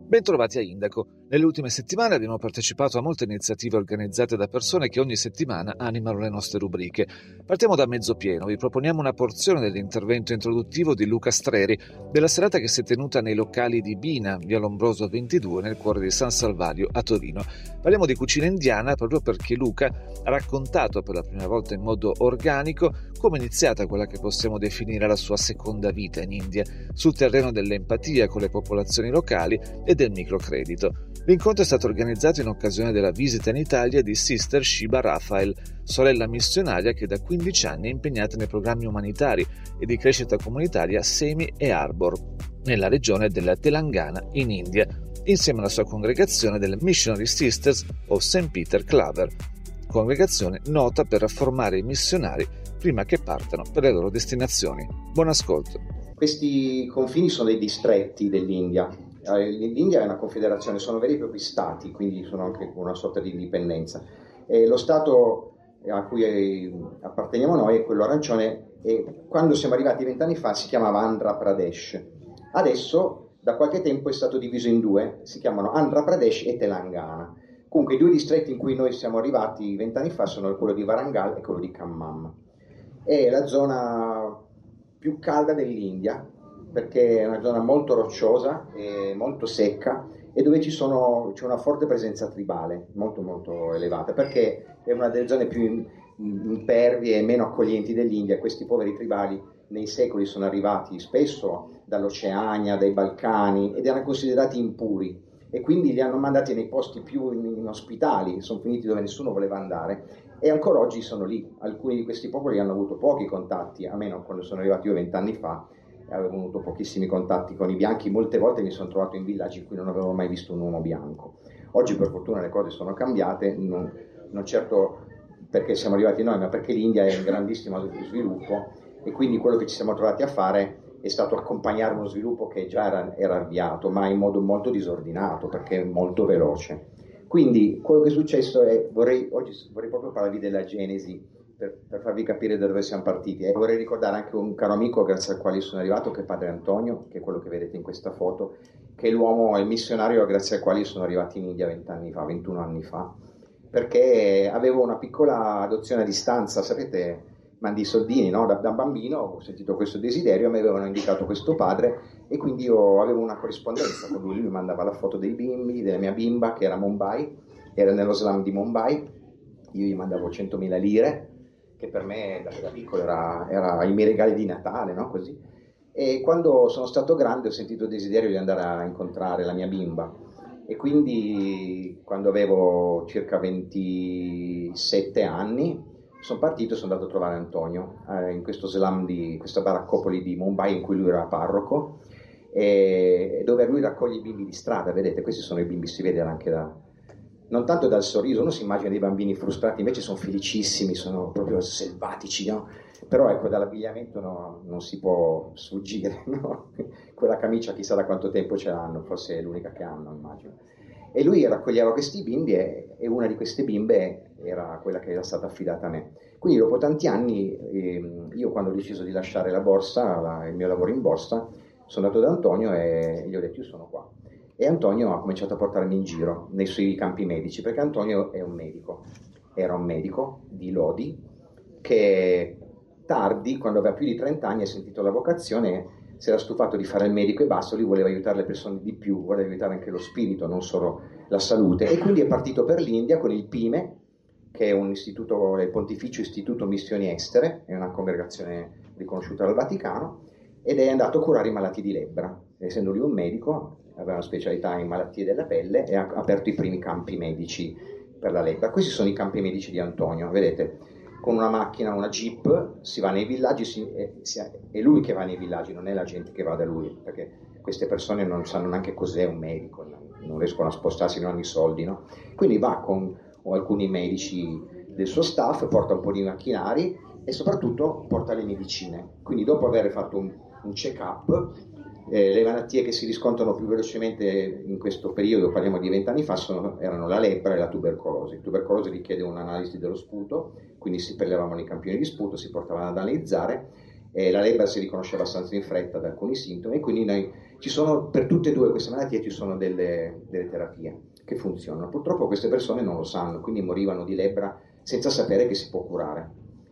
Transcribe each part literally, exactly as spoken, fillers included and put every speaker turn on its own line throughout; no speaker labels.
Bentrovati a Indaco. Nelle ultime settimane abbiamo partecipato a molte iniziative organizzate da persone che ogni settimana animano le nostre rubriche. Partiamo da mezzo pieno. Vi proponiamo una porzione dell'intervento introduttivo di Luca Streri della serata che si è tenuta nei locali di Bina, via Lombroso ventidue, nel cuore di San Salvario a Torino. Parliamo di cucina indiana proprio perché Luca ha raccontato per la prima volta in modo organico come è iniziata quella che possiamo definire la sua seconda vita in India, sul terreno dell'empatia con le popolazioni locali e del microcredito. L'incontro è stato organizzato in occasione della visita in Italia di Sister Shiba Raphael, sorella missionaria che da quindici anni è impegnata nei programmi umanitari e di crescita comunitaria Semi e Arbor, nella regione della Telangana in India, insieme alla sua congregazione delle Missionary Sisters of Saint Peter Claver, congregazione nota per formare i missionari prima che partano per le loro destinazioni. Buon ascolto.
Questi confini sono dei distretti dell'India. L'India è una confederazione, sono veri e propri stati, quindi sono anche una sorta di indipendenza. E lo stato a cui apparteniamo noi è quello arancione e quando siamo arrivati vent'anni fa si chiamava Andhra Pradesh. Adesso da qualche tempo è stato diviso in due, si chiamano Andhra Pradesh e Telangana. Comunque i due distretti in cui noi siamo arrivati vent'anni fa sono quello di Warangal e quello di Khammam. È la zona più calda dell'India, perché è una zona molto rocciosa e molto secca e dove ci sono, c'è una forte presenza tribale, molto molto elevata, perché è una delle zone più impervie e meno accoglienti dell'India. Questi poveri tribali nei secoli sono arrivati spesso dall'Oceania, dai Balcani ed erano considerati impuri e quindi li hanno mandati nei posti più inospitali, sono finiti dove nessuno voleva andare e ancora oggi sono lì. Alcuni di questi popoli hanno avuto pochi contatti, a meno quando sono arrivato io vent'anni fa. Avevo avuto pochissimi contatti con i bianchi, molte volte mi sono trovato in villaggi in cui non avevo mai visto un uomo bianco. Oggi per fortuna le cose sono cambiate, non, non certo perché siamo arrivati noi, ma perché l'India è in grandissimo sviluppo e quindi quello che ci siamo trovati a fare è stato accompagnare uno sviluppo che già era, era avviato, ma in modo molto disordinato perché è molto veloce. Quindi quello che è successo è, vorrei, oggi vorrei proprio parlarvi della genesi, Per, per farvi capire da dove siamo partiti. E vorrei ricordare anche un caro amico grazie al quale sono arrivato, che è padre Antonio, che è quello che vedete in questa foto, che è l'uomo, il missionario grazie al quale sono arrivato in India vent'anni fa, ventuno anni fa, perché avevo una piccola adozione a distanza, sapete, mandi i soldini, no? Da, da bambino ho sentito questo desiderio, mi avevano indicato questo padre e quindi io avevo una corrispondenza con lui, lui mi mandava la foto dei bimbi, della mia bimba che era a Mumbai, era nello slum di Mumbai, io gli mandavo centomila lire, che per me da, da piccolo era, era i miei regali di Natale, no? Così. E quando sono stato grande ho sentito il desiderio di andare a incontrare la mia bimba e quindi quando avevo circa ventisette anni sono partito e sono andato a trovare Antonio eh, in questo slum di questa baraccopoli di Mumbai in cui lui era parroco e dove lui raccoglie i bimbi di strada. Vedete, questi sono i bimbi, si vede anche da non tanto dal sorriso, uno si immagina dei bambini frustrati, invece sono felicissimi, sono proprio selvatici, no? Però ecco, dall'abbigliamento no, non si può sfuggire, no? Quella camicia chissà da quanto tempo ce l'hanno, forse è l'unica che hanno, immagino. E lui raccoglieva questi bimbi e, e una di queste bimbe era quella che era stata affidata a me. Quindi dopo tanti anni, eh, io quando ho deciso di lasciare la borsa, la, il mio lavoro in borsa, sono andato da Antonio e gli ho detto io sono qua. E Antonio ha cominciato a portarmi in giro nei suoi campi medici, perché Antonio è un medico, era un medico di Lodi, che tardi, quando aveva più di trenta anni, ha sentito la vocazione, si era stufato di fare il medico e basta, lui voleva aiutare le persone di più, voleva aiutare anche lo spirito, non solo la salute, e quindi è partito per l'India con il PIME, che è un istituto, il Pontificio Istituto Missioni Estere, è una congregazione riconosciuta dal Vaticano, ed è andato a curare i malati di lebbra, essendo lui un medico, aveva una specialità in malattie della pelle e ha aperto i primi campi medici per la lebbra. Questi sono i campi medici di Antonio, vedete, con una macchina, una jeep, si va nei villaggi, si, è, si, è lui che va nei villaggi, non è la gente che va da lui, perché queste persone non sanno neanche cos'è un medico, non riescono a spostarsi, non hanno i soldi, no? Quindi va con alcuni medici del suo staff, porta un po' di macchinari e soprattutto porta le medicine. Quindi dopo aver fatto un, un check-up, Eh, le malattie che si riscontrano più velocemente in questo periodo, parliamo di vent'anni fa, sono, erano la lebbra e la tubercolosi. La tubercolosi richiede un'analisi dello sputo, quindi si prelevavano i campioni di sputo, si portavano ad analizzare, e la lebbra si riconosceva abbastanza in fretta da alcuni sintomi, e quindi noi Ci sono, per tutte e due queste malattie ci sono delle, delle terapie che funzionano. Purtroppo queste persone non lo sanno, quindi morivano di lebbra senza sapere che si può curare.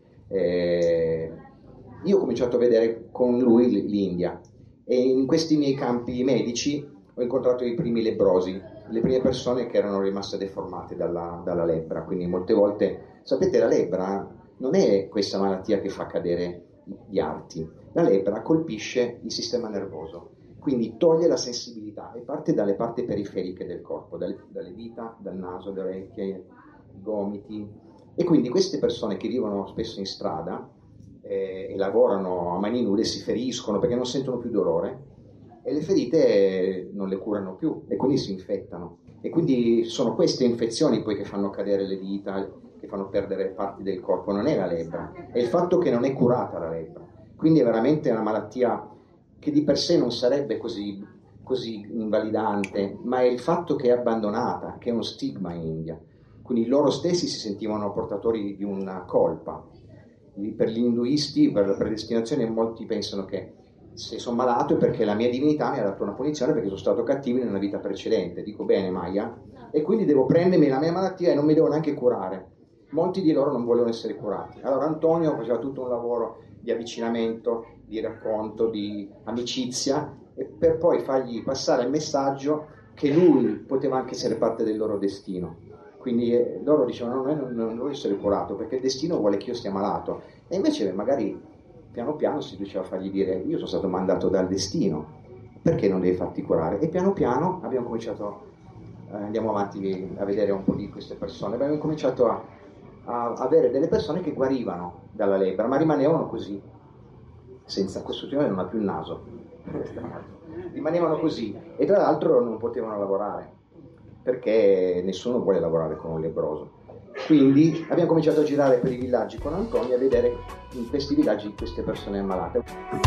Eh, io ho cominciato a vedere con lui l'India e in questi miei campi medici ho incontrato i primi lebbrosi, le prime persone che erano rimaste deformate dalla, dalla lebbra. Quindi molte volte, sapete, la lebbra non è questa malattia che fa cadere gli arti, la lebbra colpisce il sistema nervoso, quindi toglie la sensibilità e parte dalle parti periferiche del corpo, dalle, dalle dita, dal naso, dalle orecchie, i gomiti. E quindi queste persone che vivono spesso in strada eh, e lavorano a mani nude si feriscono perché non sentono più dolore e le ferite non le curano più e quindi si infettano. E quindi sono queste infezioni poi che fanno cadere le dita, che fanno perdere parti del corpo. Non è la lebbra, è il fatto che non è curata la lebbra. Quindi è veramente una malattia che di per sé non sarebbe così, così invalidante, ma è il fatto che è abbandonata, che è uno stigma in India. Quindi loro stessi si sentivano portatori di una colpa. Per gli induisti, per la predestinazione, molti pensano che se sono malato è perché la mia divinità mi ha dato una punizione perché sono stato cattivo in una vita precedente. Dico bene, Maya, e quindi devo prendermi la mia malattia e non mi devo neanche curare. Molti di loro non volevano essere curati. Allora Antonio faceva tutto un lavoro di avvicinamento, di racconto, di amicizia, e per poi fargli passare il messaggio che lui poteva anche essere parte del loro destino. Quindi eh, loro dicevano: no, non, non voglio essere curato perché il destino vuole che io stia malato. E invece magari piano piano si riusciva a fargli dire: io sono stato mandato dal destino, perché non devi farti curare? E piano piano abbiamo cominciato, eh, andiamo avanti a vedere un po' di queste persone, abbiamo cominciato a, a avere delle persone che guarivano dalla lebbra, ma rimanevano così, senza, questo signore non ha più il naso, rimanevano così, e tra l'altro non potevano lavorare, perché nessuno vuole lavorare con un lebbroso. Quindi abbiamo cominciato a girare per i villaggi con Antonio a vedere in questi villaggi queste persone ammalate.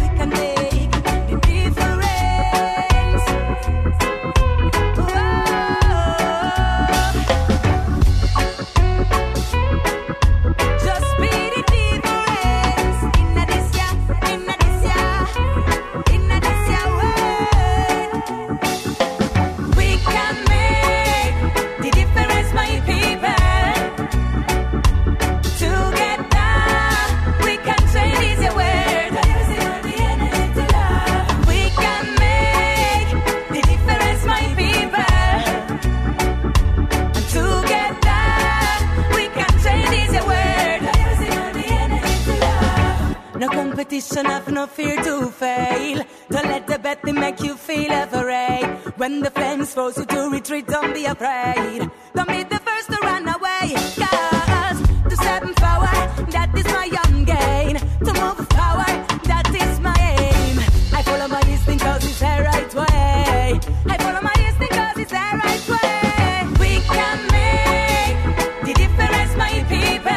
Have no fear to fail. Don't let the bad thing make you feel afraid. When the flames force you to retreat, don't be afraid. Don't be the first to run away. Cause to step in power, that is my young gain. To move with power, that is my aim. I follow my instinct cause it's the right way. I follow my instinct cause it's the right way. We can make the difference, my people.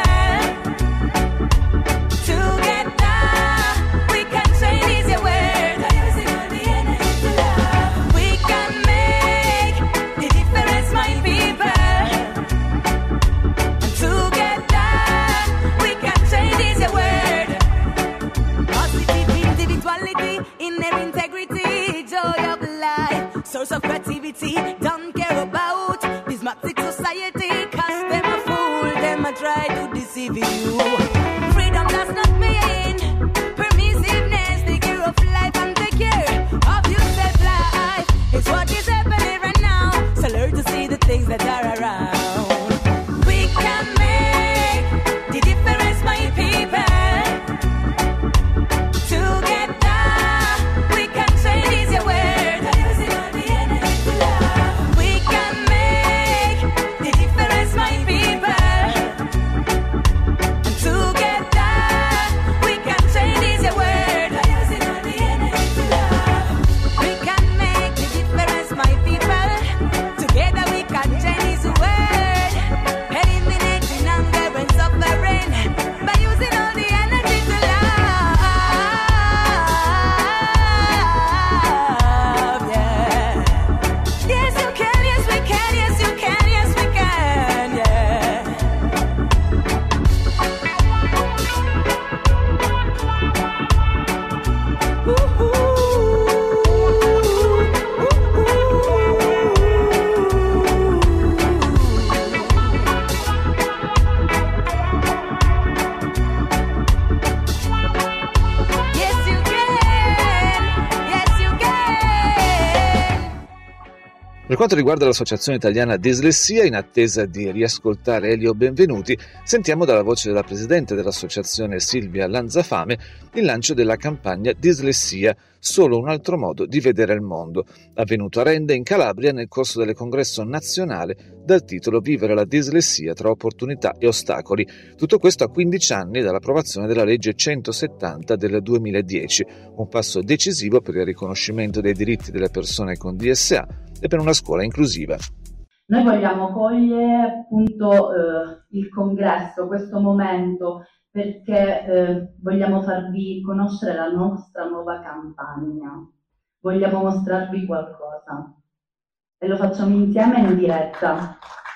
Source of creativity, don't care about this matrix society, cause them a fool, them a try to deceive you. Freedom does not mean permissiveness, take care of life and take care of yourself. Life is what is happening right now, so learn to see the things that are around. We can make the difference, my people. Together we can change this world. We can
Per quanto riguarda l'Associazione Italiana Dislessia, in attesa di riascoltare Elio Benvenuti, sentiamo dalla voce della presidente dell'associazione Silvia Lanzafame il lancio della campagna Dislessia, solo un altro modo di vedere il mondo, avvenuto a Rende in Calabria nel corso del congresso nazionale dal titolo Vivere la dislessia tra opportunità e ostacoli. Tutto questo a quindici anni dall'approvazione della legge centosettanta del duemiladieci, un passo decisivo per il riconoscimento dei diritti delle persone con D S A e per una scuola inclusiva.
Noi vogliamo cogliere appunto eh, il congresso, questo momento, perché eh, vogliamo farvi conoscere la nostra nuova campagna, vogliamo mostrarvi qualcosa e lo facciamo insieme in diretta.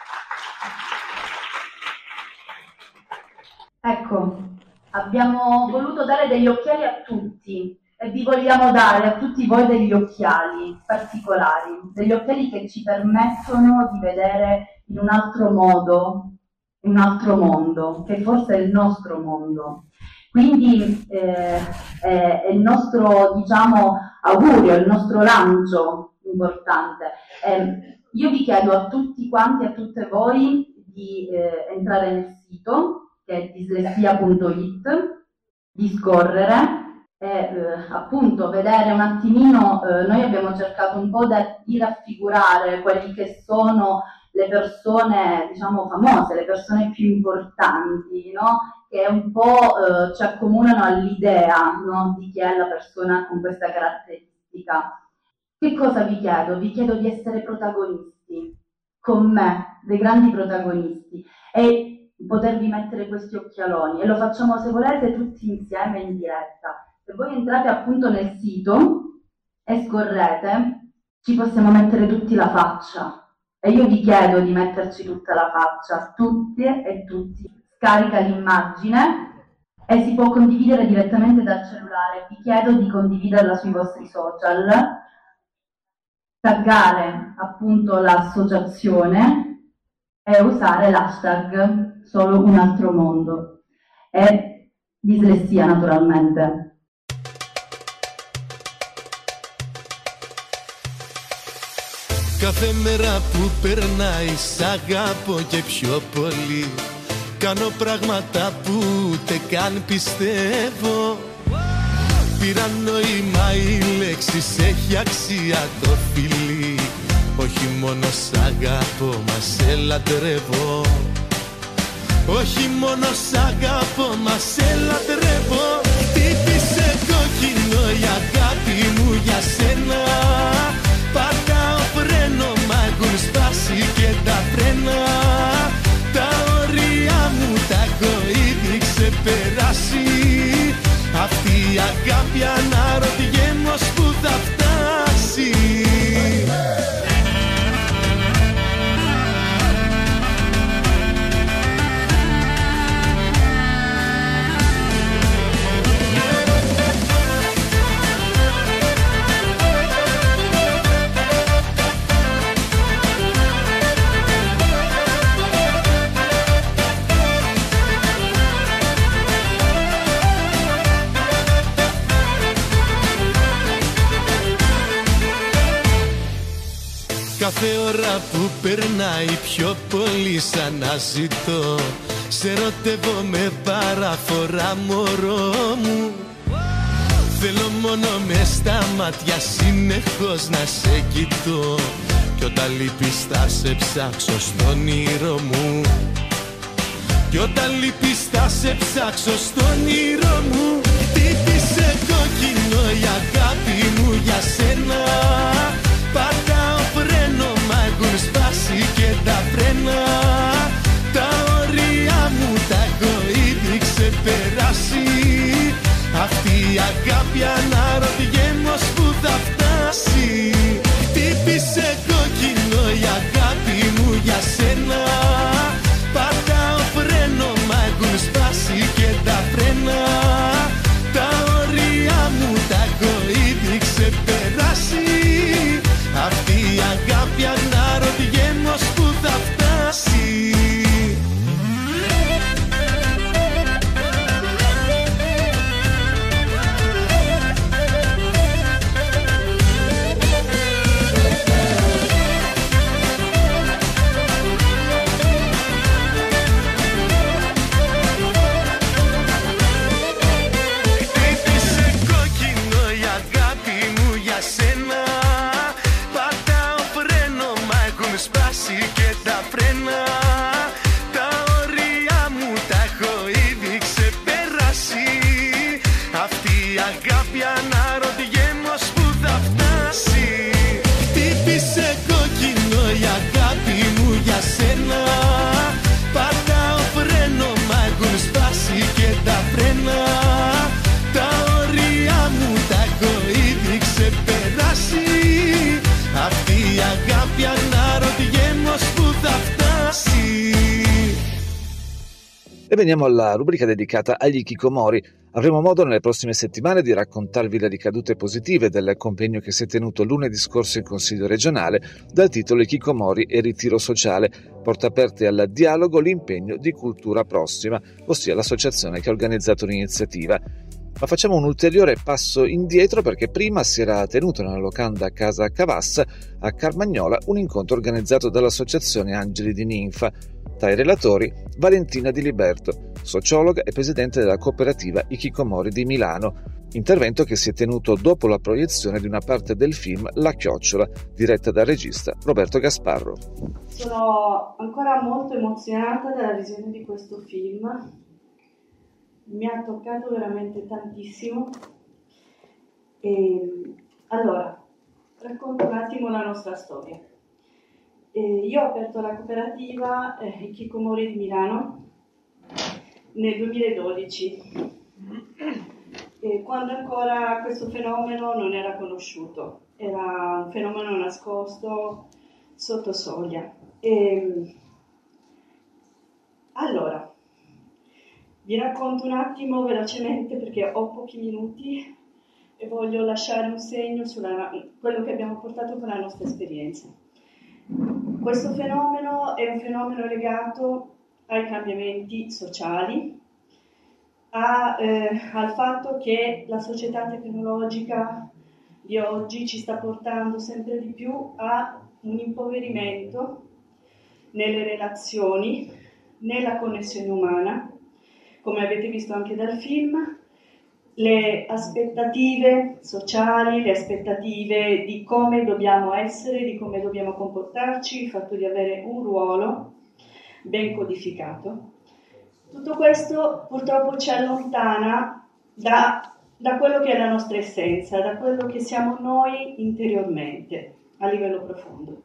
Ecco, abbiamo voluto dare degli occhiali a tutti e vi vogliamo dare a tutti voi degli occhiali particolari, degli occhiali che ci permettono di vedere in un altro modo, un altro mondo, che forse è il nostro mondo. Quindi eh, è, è il nostro, diciamo, augurio, il nostro lancio importante. Eh, io vi chiedo a tutti quanti, a tutte voi, di eh, entrare nel sito, che è dislessia punto it, di scorrere e eh, appunto vedere un attimino, eh, noi abbiamo cercato un po' de- di raffigurare quelli che sono le persone, diciamo, famose, le persone più importanti, no? Che un po' eh, ci accomunano all'idea, no? Di chi è la persona con questa caratteristica. Che cosa vi chiedo? Vi chiedo di essere protagonisti, con me, dei grandi protagonisti, e potervi mettere questi occhialoni, e lo facciamo, se volete, tutti insieme in diretta. Se voi entrate appunto nel sito e scorrete, ci possiamo mettere tutti la faccia. E io vi chiedo di metterci tutta la faccia, tutte e tutti. Scarica l'immagine e si può condividere direttamente dal cellulare. Vi chiedo di condividerla sui vostri social, taggare appunto l'associazione e usare l'hashtag solo un altro mondo e dislessia, naturalmente.
Κάθε μέρα που περνάει σ' αγαπώ και πιο πολύ. Κάνω πράγματα που ούτε καν πιστεύω. Πήρα νόημα οι λέξεις, έχει αξία το φιλί. Όχι μόνο σ' αγαπώ, μα σε λατρεύω. Όχι μόνο σ' αγαπώ, μα σε λατρεύω. Χτύπησε κόκκινο η αγάπη μου για σένα. Πατάω φρένο, μ' έχουν σπάσει και τα φρένα. Τα όρια μου τα έχω ήδη ξεπεράσει. Αυτή η αγάπη αναρωτιέμαι ως που θα φτάσει. Κάθε ώρα που περνάει πιο πολύ σ' αναζητώ. Σε ερωτεύω με παραφορά, μωρό μου. Θέλω μόνο μες στα μάτια συνεχώς να σε κοιτώ. Κι όταν λείπεις θα σε ψάξω στον όνειρο μου. Κι όταν λείπεις θα σε ψάξω στον όνειρο μου. Χτύπησε κόκκινο η αγάπη μου για σένα. Πατάω φρένο, μ' έχουν σπάσει και τα φρένα. Τα όρια μου τα έχω ήδη ξεπεράσει. Αυτή η αγάπη αναρωτιέμαι ως που θα φτάσει. Χτύπησε κόκκινο η αγάπη μου για σένα. Πατάω φρένο, μ' έχουν σπάσει και τα φρένα. Τα όρια μου τα έχω ήδη ξεπεράσει. Αυτή η αγάπη αναρωτιέμαι ως που θα φτάσει.
E veniamo alla rubrica dedicata agli hikikomori. Avremo modo nelle prossime settimane di raccontarvi le ricadute positive del convegno che si è tenuto lunedì scorso in Consiglio regionale dal titolo Hikikomori e ritiro sociale, porta aperte al dialogo l'impegno di Cultura Prossima, ossia l'associazione che ha organizzato l'iniziativa. Ma facciamo un ulteriore passo indietro perché prima si era tenuto nella locanda Casa Cavassa a Carmagnola un incontro organizzato dall'associazione Angeli di Ninfa. Tra i relatori Valentina Di Liberto, sociologa e presidente della cooperativa Hikikomori di Milano, intervento che si è tenuto dopo la proiezione di una parte del film La Chiocciola, diretta dal regista Roberto Gasparro.
Sono ancora molto emozionata dalla visione di questo film, mi ha toccato veramente tantissimo. E, allora, racconto un attimo la nostra storia. Eh, io ho aperto la cooperativa eh, Hikikomori di Milano nel duemiladodici, eh, quando ancora questo fenomeno non era conosciuto, era un fenomeno nascosto sotto soglia. E, allora, vi racconto un attimo velocemente perché ho pochi minuti e voglio lasciare un segno su quello che abbiamo portato con la nostra esperienza. Questo fenomeno è un fenomeno legato ai cambiamenti sociali, a, eh, al fatto che la società tecnologica di oggi ci sta portando sempre di più a un impoverimento nelle relazioni, nella connessione umana, come avete visto anche dal film. Le aspettative sociali, le aspettative di come dobbiamo essere, di come dobbiamo comportarci, il fatto di avere un ruolo ben codificato. Tutto questo purtroppo ci allontana da, da quello che è la nostra essenza, da quello che siamo noi interiormente, a livello profondo.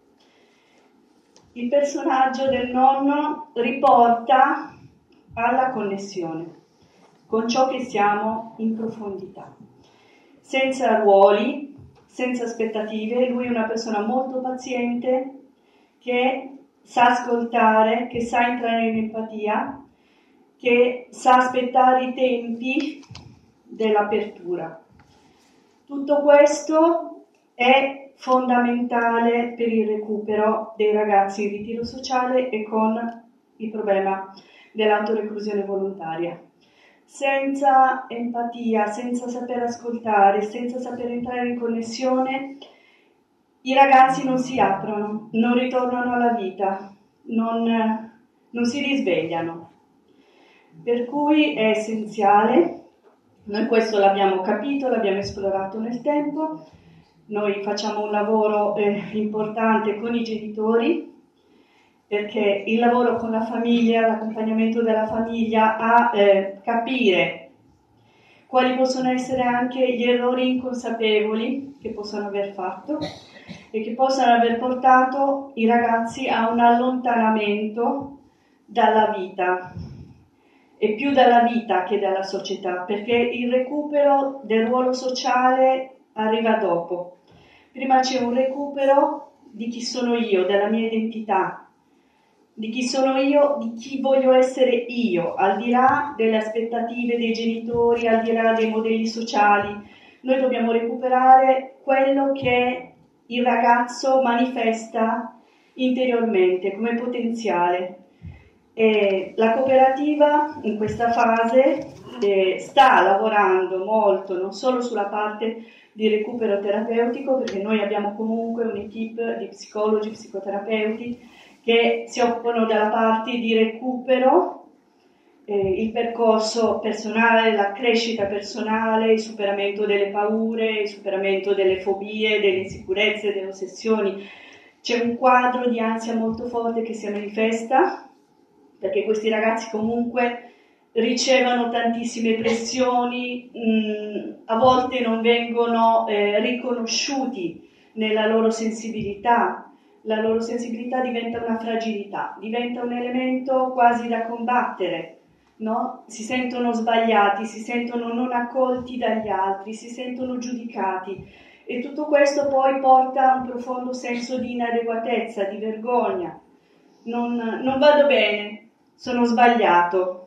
Il personaggio del nonno riporta alla connessione con ciò che siamo in profondità, senza ruoli, senza aspettative. Lui è una persona molto paziente, che sa ascoltare, che sa entrare in empatia, che sa aspettare i tempi dell'apertura. Tutto questo è fondamentale per il recupero dei ragazzi in ritiro sociale e con il problema dell'autoreclusione volontaria. Senza empatia, senza saper ascoltare, senza saper entrare in connessione, i ragazzi non si aprono, non ritornano alla vita, non, non si risvegliano. Per cui è essenziale, noi questo l'abbiamo capito, l'abbiamo esplorato nel tempo, noi facciamo un lavoro eh, importante con i genitori, perché il lavoro con la famiglia, l'accompagnamento della famiglia a eh, capire quali possono essere anche gli errori inconsapevoli che possono aver fatto e che possano aver portato i ragazzi a un allontanamento dalla vita, e più dalla vita che dalla società, perché il recupero del ruolo sociale arriva dopo. Prima c'è un recupero di chi sono io, della mia identità, di chi sono io, di chi voglio essere io, al di là delle aspettative dei genitori, al di là dei modelli sociali. Noi dobbiamo recuperare quello che il ragazzo manifesta interiormente come potenziale. E la cooperativa in questa fase eh, sta lavorando molto non solo sulla parte di recupero terapeutico, perché noi abbiamo comunque un'equipe di psicologi, psicoterapeuti che si occupano della parte di recupero, eh, il percorso personale, la crescita personale, il superamento delle paure, il superamento delle fobie, delle insicurezze, delle ossessioni. C'è un quadro di ansia molto forte che si manifesta, perché questi ragazzi comunque ricevono tantissime pressioni, mh, a volte non vengono eh, riconosciuti nella loro sensibilità. La loro sensibilità diventa una fragilità, diventa un elemento quasi da combattere, no? Si sentono sbagliati, si sentono non accolti dagli altri, si sentono giudicati, e tutto questo poi porta a un profondo senso di inadeguatezza, di vergogna. Non, non vado bene, sono sbagliato,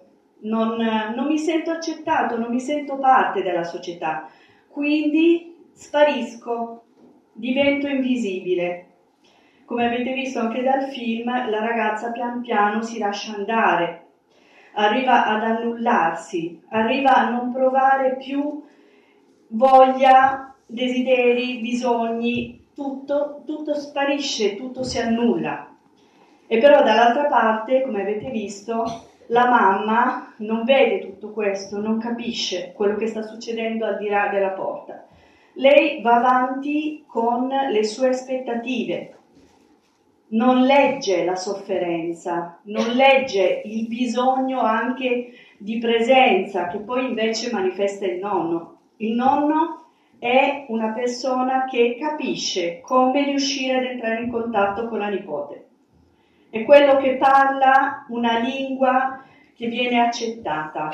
non, non mi sento accettato, non mi sento parte della società, quindi sparisco, divento invisibile. Come avete visto anche dal film, la ragazza pian piano si lascia andare, arriva ad annullarsi, arriva a non provare più voglia, desideri, bisogni, tutto, tutto sparisce, tutto si annulla. E però dall'altra parte, come avete visto, la mamma non vede tutto questo, non capisce quello che sta succedendo al di là della porta. Lei va avanti con le sue aspettative, non legge la sofferenza, non legge il bisogno anche di presenza che poi invece manifesta il nonno. Il nonno è una persona che capisce come riuscire ad entrare in contatto con la nipote. È quello che parla una lingua che viene accettata.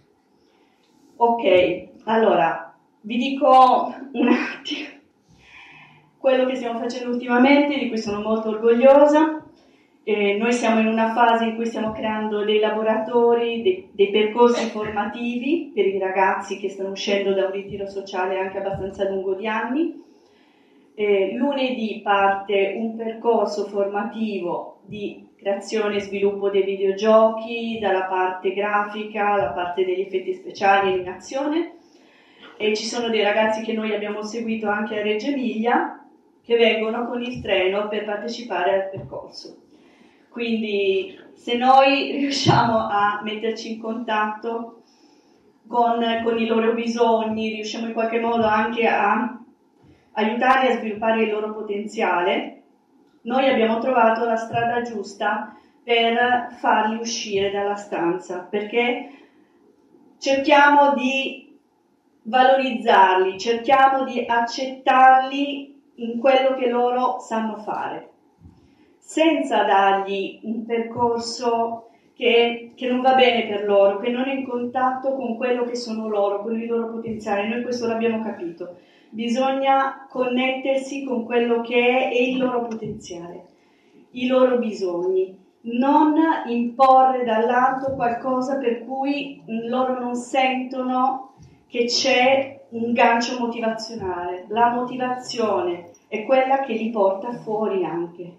Ok, allora vi dico un attimo quello che stiamo facendo ultimamente, di cui sono molto orgogliosa. Eh, noi siamo in una fase in cui stiamo creando dei laboratori, dei, dei percorsi formativi per i ragazzi che stanno uscendo da un ritiro sociale anche abbastanza lungo di anni. Eh, lunedì parte un percorso formativo di creazione e sviluppo dei videogiochi, dalla parte grafica alla parte degli effetti speciali e animazione, e ci sono dei ragazzi che noi abbiamo seguito anche a Reggio Emilia che vengono con il treno per partecipare al percorso. Quindi se noi riusciamo a metterci in contatto con, con i loro bisogni, riusciamo in qualche modo anche a aiutarli a sviluppare il loro potenziale, noi abbiamo trovato la strada giusta per farli uscire dalla stanza, perché cerchiamo di valorizzarli, cerchiamo di accettarli in quello che loro sanno fare, senza dargli un percorso che, che non va bene per loro, che non è in contatto con quello che sono loro, con il loro potenziale. Noi questo l'abbiamo capito. Bisogna connettersi con quello che è, è il loro potenziale, i loro bisogni, non imporre dall'alto qualcosa per cui loro non sentono che c'è un gancio motivazionale. La motivazione è quella che li porta fuori anche.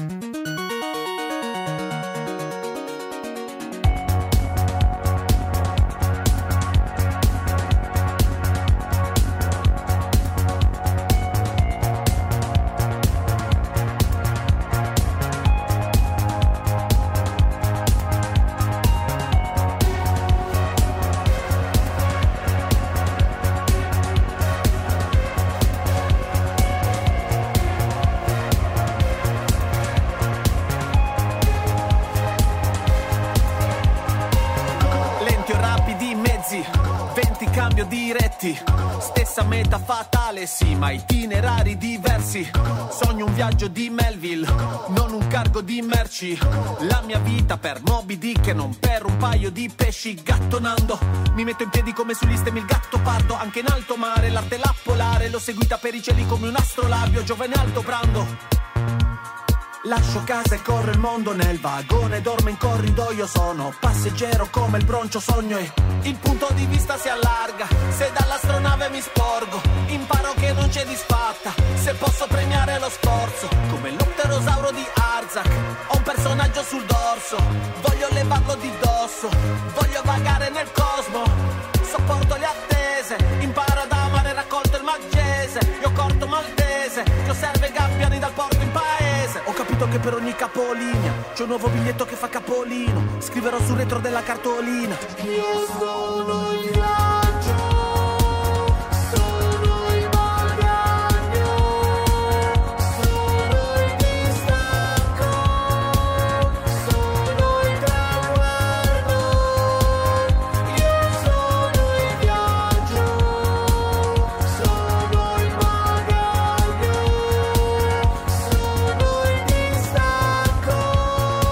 Diretti, stessa meta fatale, sì, ma itinerari diversi. Sogno un viaggio di Melville, non un cargo di merci. La mia vita per Moby Dick e non per un paio di pesci gattonando. Mi metto in piedi come sull'Istem il gatto pardo, anche in alto mare, l'arte la polare. L'ho seguita per i cieli come un astrolabio, giovane alto brando. Lascio casa e corro il mondo nel vagone, dormo in corridoio, sono passeggero come il broncio, sogno e il punto di vista si allarga. Se dall'astronave mi sporgo, imparo che non c'è disfatta, se posso premiare lo sforzo, come lo pterosauro di Arzak. Ho un personaggio sul dorso, voglio levarlo di dosso, voglio vagare nel cosmo, sopporto le attese, imparo ad amare, raccolto il maggese, io corto maltese, che osserva i gabbiani dal porto in paese. Ho capito che per ogni capolinea c'è un nuovo biglietto che fa capolino, scriverò sul retro della cartolina: io sono il viaggio, sono il bagagli, sono il distacco, sono il traguardo. Io sono il viaggio, sono il bagaglio, sono il distacco,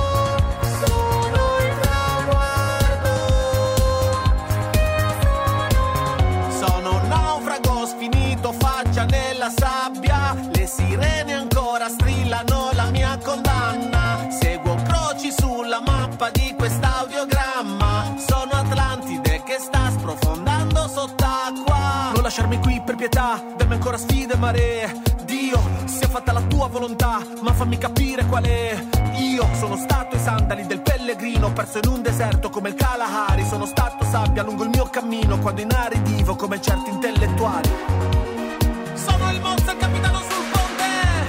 sono il traguardo. Io sono
sapere qual è. Io sono stato i sandali del pellegrino, perso in un deserto come il Kalahari. Sono stato sabbia lungo il mio cammino quando inaridivo come certi intellettuali. Sono il mostro, il capitano sul ponte.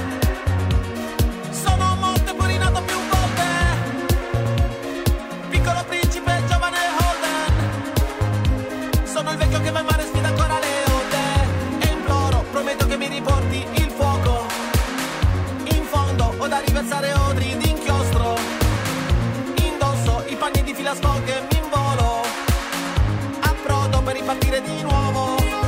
Sono morto e poi rinato più volte. Piccolo principe, giovane Holden. Sono il vecchio che va in mare e sfida ancora le onde. E imploro, prometto che mi riporti il fuoco in fondo o da riversare odri di inchiostro. Indosso i panni di fila sfoghe e mi involo. Approdo per ripartire di nuovo.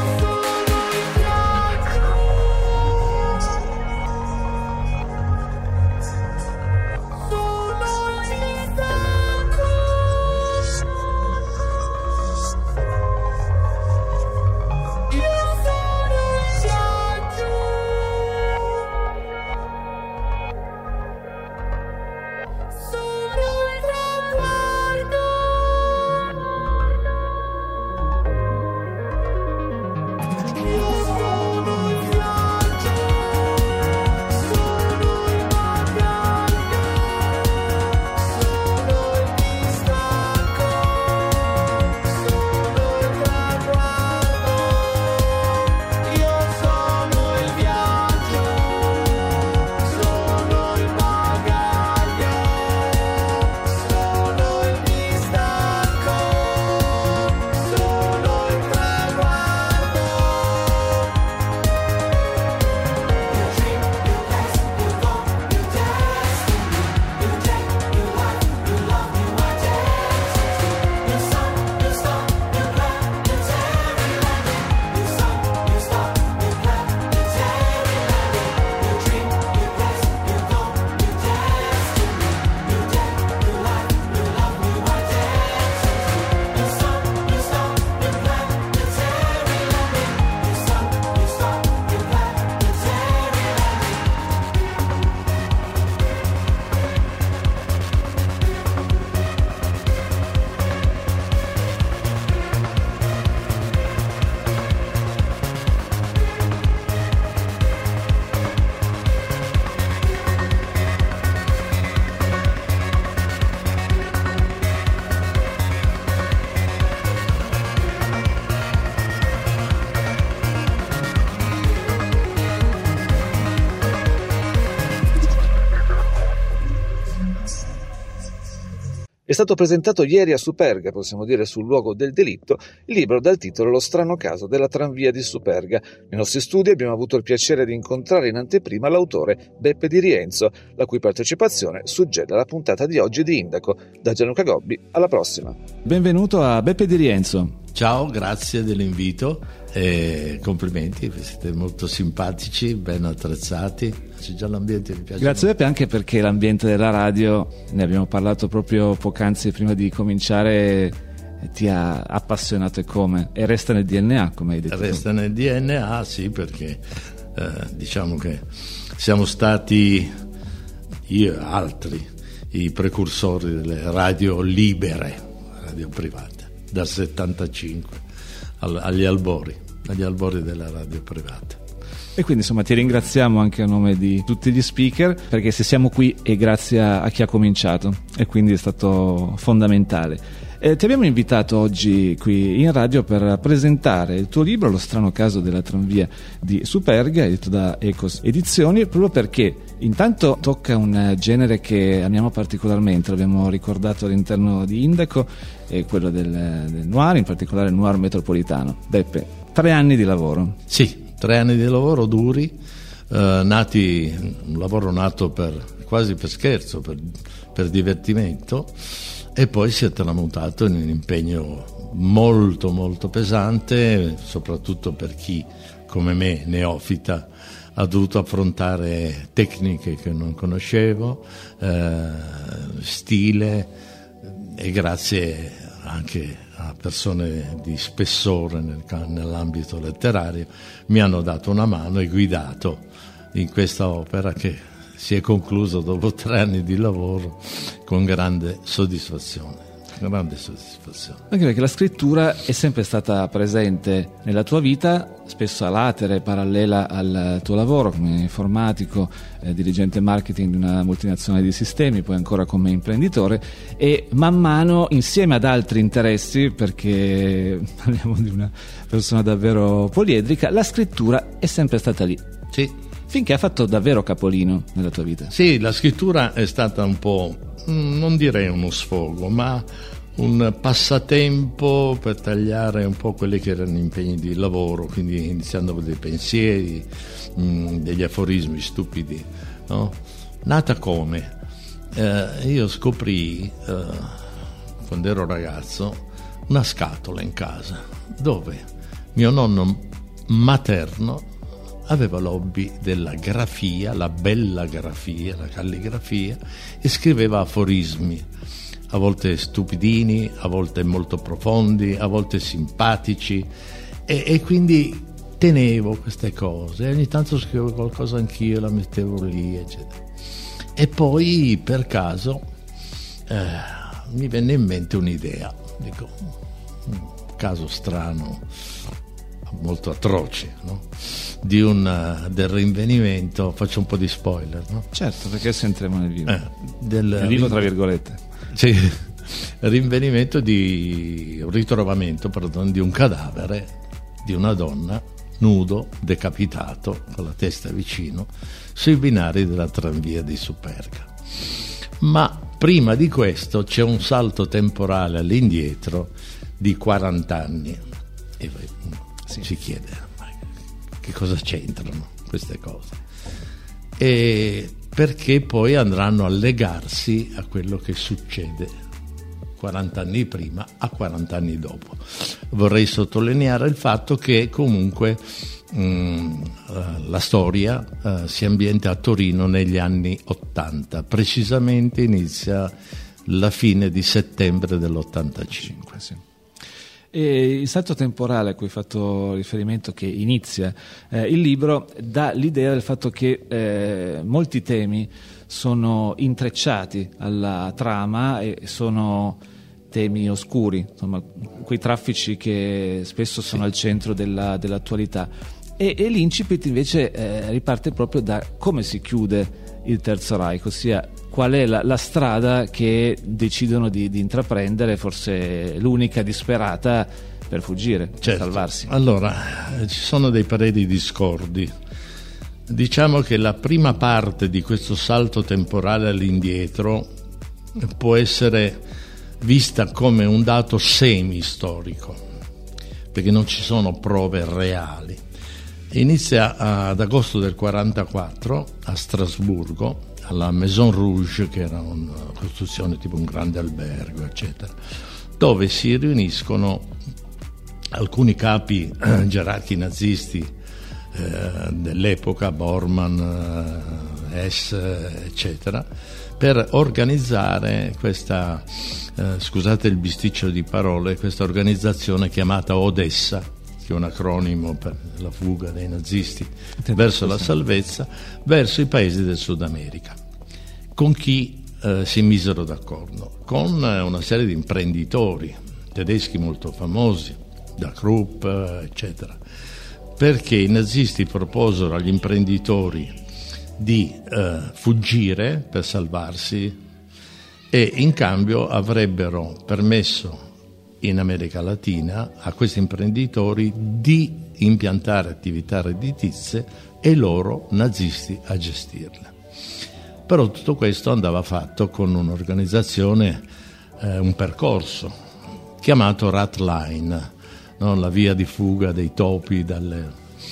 È stato presentato ieri a Superga, possiamo dire sul luogo del delitto, il libro dal titolo Lo strano caso della tranvia di Superga. Nei nostri studi abbiamo avuto il piacere di incontrare in anteprima l'autore Beppe Di Rienzo, la cui partecipazione suggella la puntata di oggi di Indaco. Da Gianluca Gobbi, alla prossima.
Benvenuto a Beppe Di Rienzo.
Ciao, grazie dell'invito e complimenti, siete molto simpatici, ben attrezzati, c'è già l'ambiente, mi piace.
Grazie Beppe, anche perché l'ambiente della radio, ne abbiamo parlato proprio poc'anzi prima di cominciare, ti ha appassionato e come, e resta nel D N A, come hai detto.
Resta tu. Nel D N A, sì, perché eh, diciamo che siamo stati, io e altri, i precursori delle radio libere, radio private, dal settantacinque agli albori, agli albori della radio privata.
E quindi insomma ti ringraziamo anche a nome di tutti gli speaker, perché se siamo qui è grazie a chi ha cominciato e quindi è stato fondamentale. Eh, ti abbiamo invitato oggi qui in radio per presentare il tuo libro Lo strano caso della tranvia di Superga, edito da Ecos Edizioni, proprio perché intanto tocca un genere che amiamo particolarmente, l'abbiamo ricordato all'interno di Indaco, è quello del, del noir, in particolare il noir metropolitano. Beppe, tre anni di lavoro.
Sì, tre anni di lavoro duri, eh, nati, un lavoro nato per, quasi per scherzo, per, per divertimento, e poi si è tramutato in un impegno molto molto pesante, soprattutto per chi come me, neofita, ha dovuto affrontare tecniche che non conoscevo, eh, stile, e grazie anche a persone di spessore nel, nell'ambito letterario mi hanno dato una mano e guidato in questa opera che si è conclusa dopo tre anni di lavoro con grande soddisfazione.
grande soddisfazione.
Anche perché la scrittura è sempre stata presente nella tua vita, spesso a latere, parallela al tuo lavoro come informatico, eh, dirigente marketing di una multinazionale di sistemi, poi ancora come imprenditore, e man mano insieme ad altri interessi, perché parliamo di una persona davvero poliedrica, la scrittura è sempre stata lì.
Sì.
Finché ha fatto davvero capolino nella tua vita.
Sì, la scrittura è stata un po', non direi uno sfogo, ma un passatempo per tagliare un po' quelli che erano impegni di lavoro, quindi iniziando con dei pensieri, mh, degli aforismi stupidi, no? Nata come? Eh, io scoprì, eh, quando ero ragazzo, una scatola in casa dove mio nonno materno aveva l'hobby della grafia, la bella grafia, la calligrafia, e scriveva aforismi, a volte stupidini, a volte molto profondi, a volte simpatici, e, e quindi tenevo queste cose, ogni tanto scrivevo qualcosa anch'io, la mettevo lì, eccetera. E poi per caso eh, mi venne in mente un'idea, dico, un caso strano, molto atroce, no? Di un, del rinvenimento, faccio un po' di spoiler, no?
Certo, perché se entriamo nel vivo,
eh, del
nel vivo tra virgolette,
sì, rinvenimento di un ritrovamento, pardon, di un cadavere di una donna nudo, decapitato, con la testa vicino, sui binari della tranvia di Superga. Ma prima di questo c'è un salto temporale all'indietro di quaranta anni, e sì, si chiede che cosa c'entrano queste cose, e perché poi andranno a legarsi a quello che succede quaranta anni prima a quaranta anni dopo. Vorrei sottolineare il fatto che comunque mh, la storia uh, si ambienta a Torino negli anni ottanta, precisamente inizia la fine di settembre dell'ottantacinque.
Sì. E il salto temporale a cui hai fatto riferimento, che inizia eh, il libro, dà l'idea del fatto che eh, molti temi sono intrecciati alla trama e sono temi oscuri, insomma, quei traffici che spesso sono sì. al centro della, dell'attualità. E, e l'incipit invece eh, riparte proprio da come si chiude il Terzo Reich, ossia qual è la, la strada che decidono di, di intraprendere, forse l'unica disperata per fuggire,
certo,
per salvarsi.
Allora, ci sono dei pareri discordi. Diciamo che la prima parte di questo salto temporale all'indietro può essere vista come un dato semi-storico, perché non ci sono prove reali. Inizia ad agosto del quarantaquattro a Strasburgo, alla Maison Rouge, che era una costruzione tipo un grande albergo, eccetera, dove si riuniscono alcuni capi eh, gerarchi nazisti eh, dell'epoca, Bormann, eh, Hess, eccetera, per organizzare questa, eh, scusate il bisticcio di parole, questa organizzazione chiamata Odessa, che è un acronimo per la fuga dei nazisti verso la salvezza, verso i paesi del Sud America. Con chi eh, si misero d'accordo? Con eh, una serie di imprenditori tedeschi molto famosi, da Krupp, eccetera, perché i nazisti proposero agli imprenditori di eh, fuggire per salvarsi, e in cambio avrebbero permesso in America Latina a questi imprenditori di impiantare attività redditizie e loro nazisti a gestirle. Però tutto questo andava fatto con un'organizzazione, eh, un percorso chiamato Rat Line, no? La via di fuga dei topi dalle...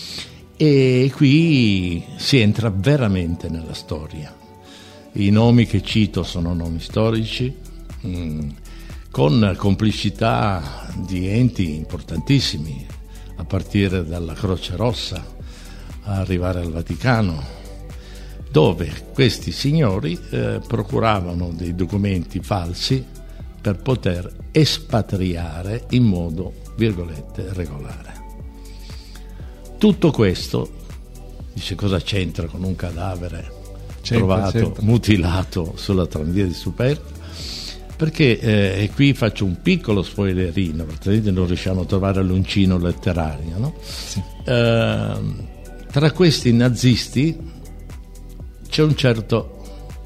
e qui si entra veramente nella storia. I nomi che cito sono nomi storici, mh, con complicità di enti importantissimi, a partire dalla Croce Rossa a arrivare al Vaticano, dove questi signori eh, procuravano dei documenti falsi per poter espatriare in modo, virgolette, regolare. Tutto questo, dice, cosa c'entra con un cadavere c'entra, trovato, c'entra. mutilato sulla tranvia di Superga? Perché, eh, e qui faccio un piccolo spoilerino, perché non riusciamo a trovare l'uncino letterario, no?
Sì.
Eh, tra questi nazisti c'è un certo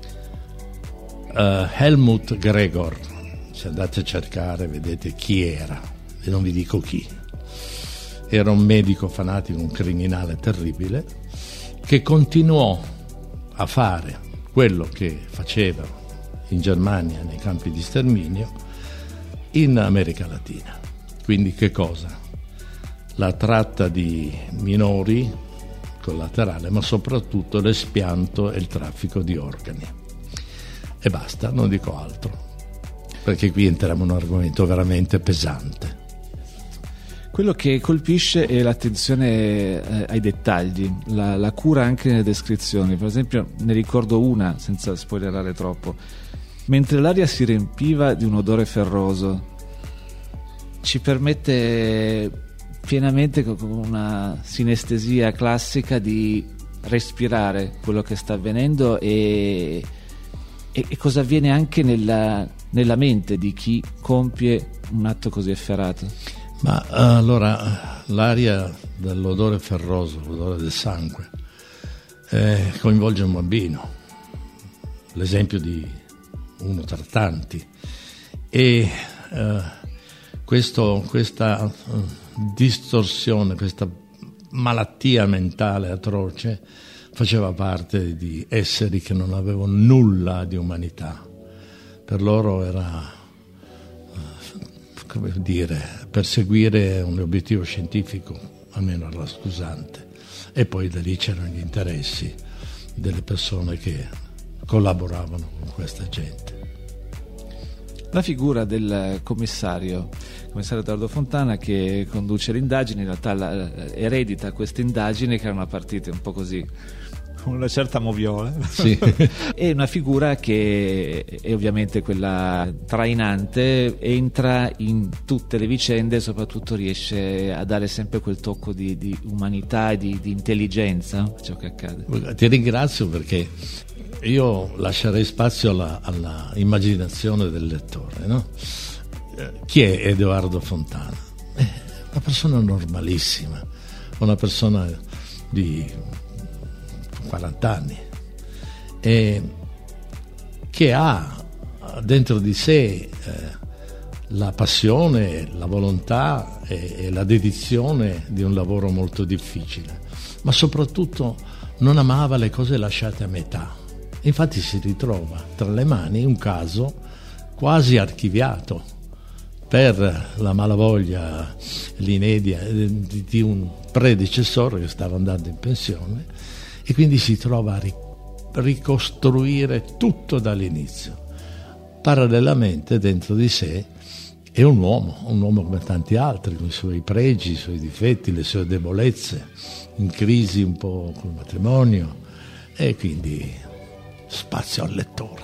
uh, Helmut Gregor. Se andate a cercare vedete chi era, e non vi dico chi. Era un medico fanatico, un criminale terribile, che continuò a fare quello che faceva in Germania nei campi di sterminio in America Latina. Quindi che cosa? La tratta di minori collaterale, ma soprattutto l'espianto e il traffico di organi. E basta, non dico altro, perché qui entriamo in un argomento veramente pesante.
Quello che colpisce è l'attenzione eh, ai dettagli, la, la cura anche nelle descrizioni. Per esempio, ne ricordo una, senza spoilerare troppo. Mentre l'aria si riempiva di un odore ferroso, ci permette pienamente, con una sinestesia classica, di respirare quello che sta avvenendo e, e, e cosa avviene anche nella, nella mente di chi compie un atto così efferato.
Ma allora l'aria dell'odore ferroso, l'odore del sangue, eh, coinvolge un bambino, l'esempio di uno tra tanti, e eh, questo, questa uh, distorsione, questa malattia mentale atroce faceva parte di esseri che non avevano nulla di umanità. Per loro era, come dire, perseguire un obiettivo scientifico, almeno era scusante, e poi da lì c'erano gli interessi delle persone che collaboravano con questa gente.
La figura del commissario, commissario Edoardo Fontana, che conduce le indagini, in realtà la, eredita queste indagini che erano partite un po' così, una certa moviola.
Sì.
È una figura che è ovviamente quella trainante, entra in tutte le vicende e soprattutto riesce a dare sempre quel tocco di, di umanità e di, di intelligenza a ciò che accade.
Ti ringrazio, perché io lascerei spazio alla, alla immaginazione del lettore, no? Chi è Edoardo Fontana? È una persona normalissima, una persona di quaranta anni, e che ha dentro di sé eh, la passione, la volontà e, e la dedizione di un lavoro molto difficile, ma soprattutto non amava le cose lasciate a metà. Infatti si ritrova tra le mani un caso quasi archiviato per la malavoglia, l'inedia di, di un predecessore che stava andando in pensione, e quindi si trova a ri- ricostruire tutto dall'inizio. Parallelamente dentro di sé è un uomo, un uomo come tanti altri, con i suoi pregi, i suoi difetti, le sue debolezze, in crisi un po' col matrimonio, e quindi spazio al lettore.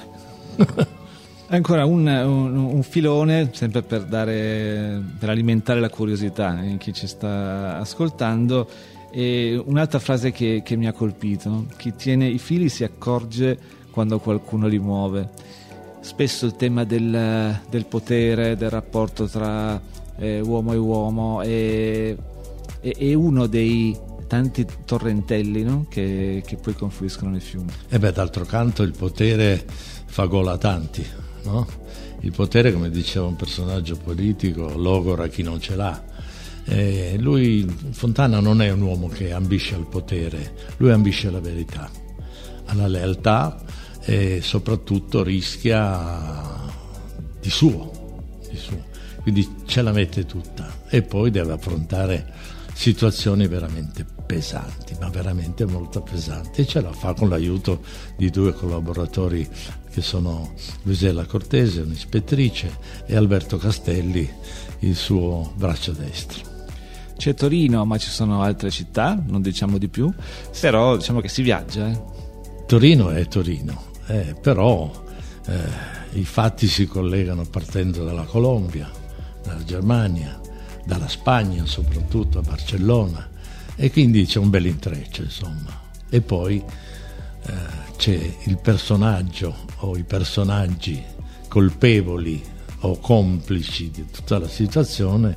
Ancora un, un, un filone, sempre per dare, per alimentare la curiosità in chi ci sta ascoltando. E un'altra frase che, che mi ha colpito, no? Chi tiene i fili si accorge quando qualcuno li muove. Spesso il tema del, del potere, del rapporto tra eh, uomo e uomo è, è, è uno dei tanti torrentelli, no? che, che poi confluiscono nel fiume.
E beh, d'altro canto il potere fa gola a tanti, no? Il potere, come diceva un personaggio politico, logora chi non ce l'ha. Eh, lui, Fontana, non è un uomo che ambisce al potere, lui ambisce alla verità, alla lealtà, e soprattutto rischia di suo, di suo, quindi ce la mette tutta, e poi deve affrontare situazioni veramente pesanti, ma veramente molto pesanti, e ce la fa con l'aiuto di due collaboratori che sono Luisella Cortese, un'ispettrice, e Alberto Castelli, il suo braccio destro.
C'è Torino, ma ci sono altre città, non diciamo di più, però diciamo che si viaggia. Eh.
Torino è Torino, eh, però eh, i fatti si collegano partendo dalla Colombia, dalla Germania, dalla Spagna, soprattutto a Barcellona, e quindi c'è un bel intreccio, insomma. E poi eh, c'è il personaggio o i personaggi colpevoli o complici di tutta la situazione,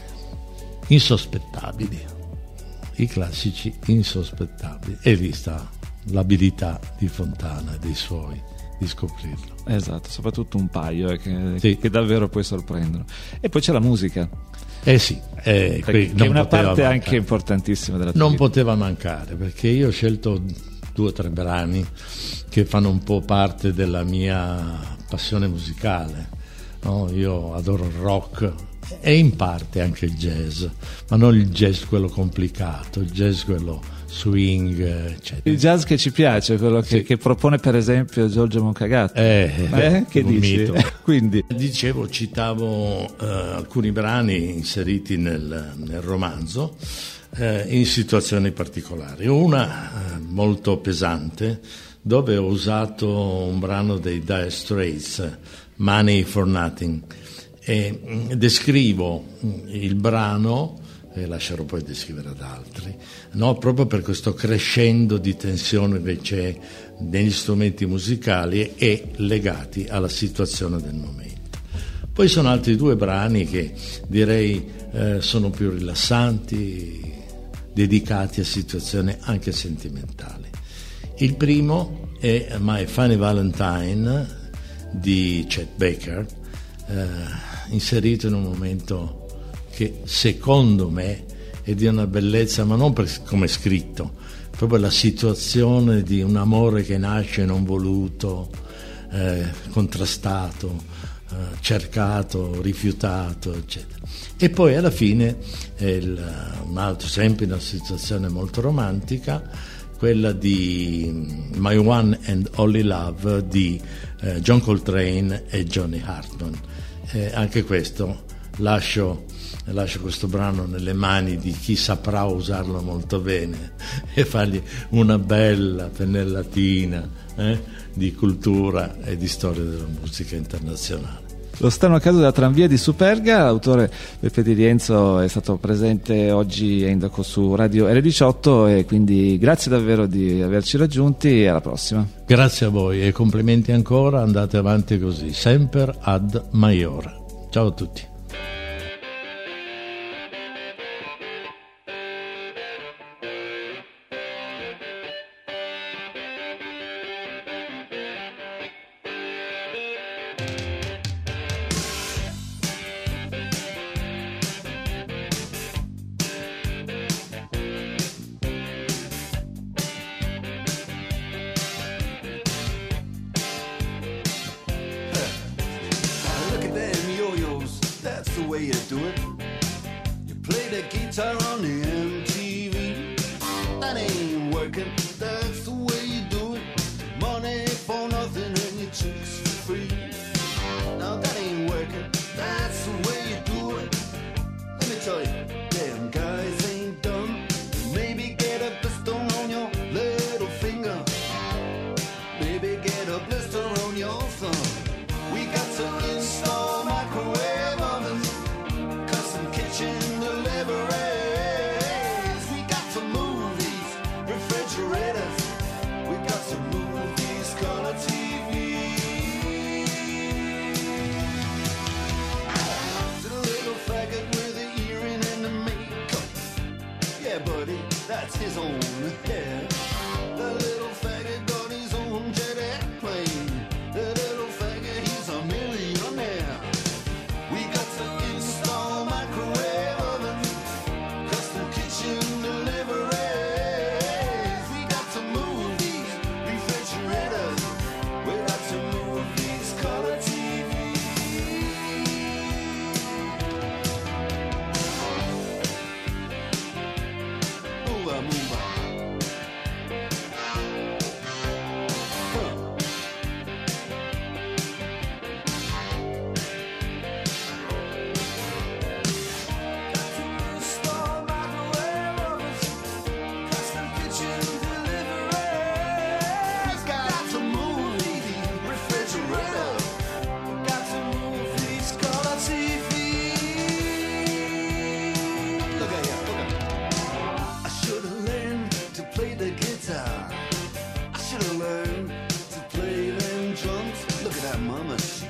insospettabili, i classici insospettabili, e lì sta l'abilità di Fontana e dei suoi di scoprirlo.
Esatto, soprattutto un paio eh, che,
sì.
che davvero poi sorprendono. E poi c'è la musica.
Eh sì, eh,
che è una parte mancare. Anche importantissima della tua
Non
vita.
poteva mancare, perché io ho scelto due o tre brani che fanno un po' parte della mia passione musicale, no? Io adoro il rock e in parte anche il jazz, ma non il jazz quello complicato, il jazz quello swing, eccetera.
Il jazz che ci piace, quello che,
sì.
che propone per esempio Giorgio Moncagato.
Eh,
eh, che
un
dici?
mito.
Quindi
dicevo, citavo eh, alcuni brani inseriti nel, nel romanzo eh, in situazioni particolari. Una eh, molto pesante, dove ho usato un brano dei Dire Straits, Money for Nothing, e mh, descrivo mh, il brano, e lascerò poi descrivere ad altri, no? Proprio per questo crescendo di tensione che c'è negli strumenti musicali e legati alla situazione del momento. Poi sono altri due brani che direi eh, sono più rilassanti, dedicati a situazioni anche sentimentali. Il primo è My Funny Valentine di Chet Baker, eh, inserito in un momento che secondo me è di una bellezza, ma non per come è scritto, proprio la situazione di un amore che nasce non voluto, eh, contrastato, eh, cercato, rifiutato, eccetera. E poi alla fine è il, un altro esempio di una situazione molto romantica, quella di My One and Only Love di eh, John Coltrane e Johnny Hartman. Eh, anche questo lascio, lascio questo brano nelle mani di chi saprà usarlo molto bene e fargli una bella pennellatina eh, di cultura e di storia della musica internazionale.
Lo strano caso della tranvia di Superga, l'autore Peppe Di Rienzo è stato presente oggi a Indaco su Radio R diciotto, e quindi grazie davvero di averci raggiunti e alla prossima.
Grazie a voi e complimenti ancora, andate avanti così, sempre ad maiore. Ciao a tutti.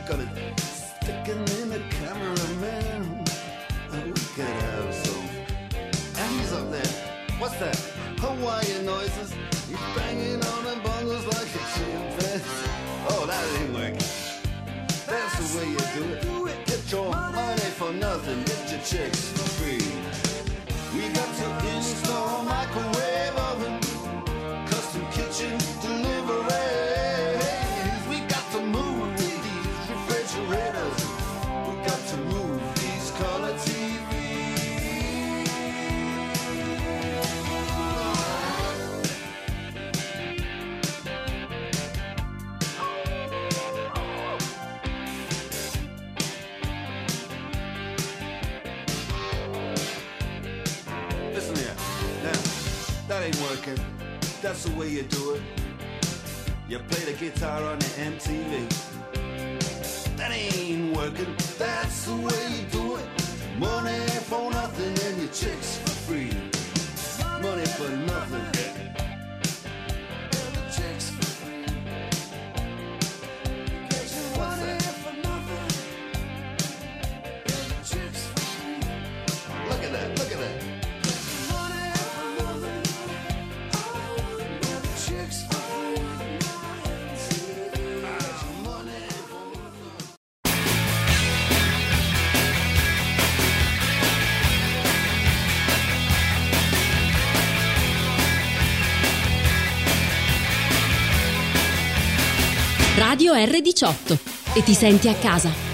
got it sticking in the cameraman. And we could have some. And he's up there. What's that? Hawaiian noises. He's banging on the bongos like a chimpanzee. Oh, that ain't working. That's the way you do it. Get your money for nothing. Get your chicks for free. We got to install microwave oven, custom kitchen deliveries. We got to move these refrigerators. We got to move these color T Vs. Listen here, now, that ain't working. That's the way you do it. You play the guitar on the M T V. That ain't working. That's the way you do it. Money for nothing and your chicks for free. Money for nothing. And your chicks for free. What's that? And your chicks for free. Look at that, look at that. Money for nothing. And your chicks for free. Money for nothing.
Radio erre diciotto e ti senti a casa.